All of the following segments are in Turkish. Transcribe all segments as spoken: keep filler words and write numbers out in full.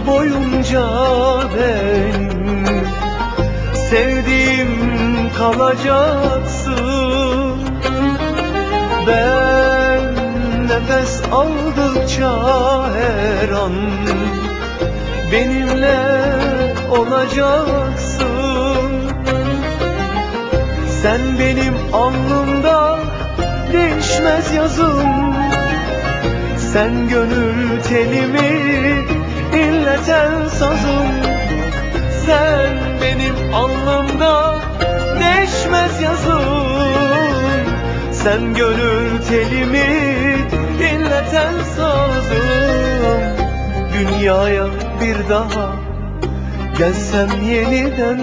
boyunca benim sevdiğim kalacaksın. Ben nefes aldıkça her an benimle olacaksın. Sen benim alnımda değişmez yazım, sen gönül telimi inleten sazım. Sen benim alnımda değişmez yazım, sen gönül telimi inleten sazım. Dünyaya bir daha gelsem yeniden,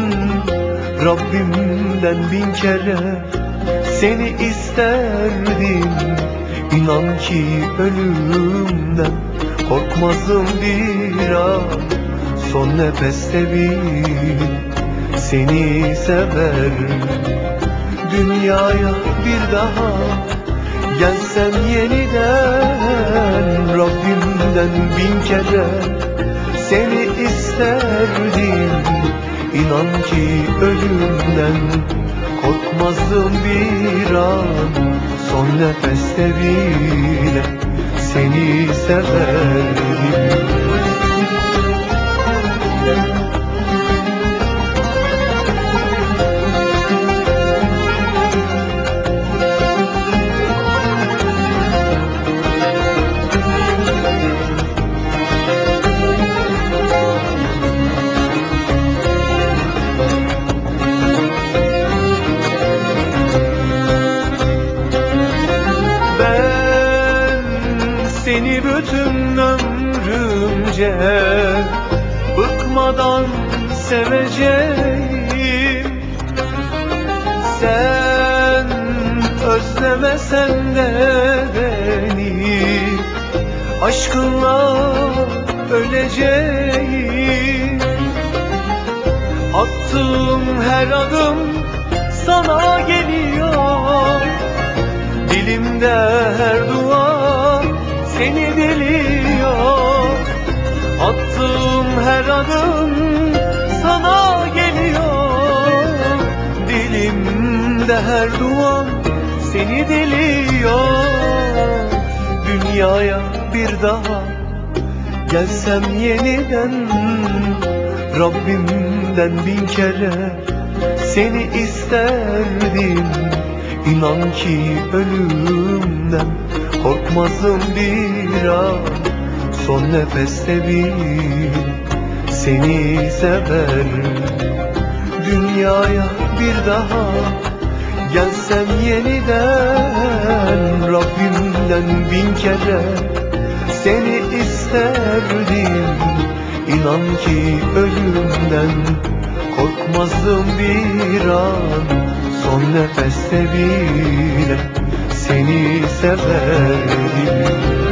Rabbimden bin kere seni isterdim. İnan ki ölümden korkmazdım bir an, son nefeste bile seni sever. Dünyaya bir daha gelsem yeniden, Rabbimden bin kere seni isterdim. İnan ki ölümden korkmazdım bir an, son nefeste bile seni severdim. Seni bütün ömrümce bıkmadan seveceğim. Sen özlemesen de beni, aşkınla öleceğim. Attığım her adım sana geliyor, dilimde her dua seni diliyor. Attığım her adım sana geliyor, dilimde her duam seni diliyor. Dünyaya bir daha gelsem yeniden, Rabbimden bin kere seni isterdim. İnan ki ölümden korkmazdım bir an, son nefeste bile seni sever. Dünyaya bir daha gelsem yeniden, Rabbimden bin kere seni isterdim. İnan ki ölümden korkmazdım bir an, son nefeste bile seni severdim.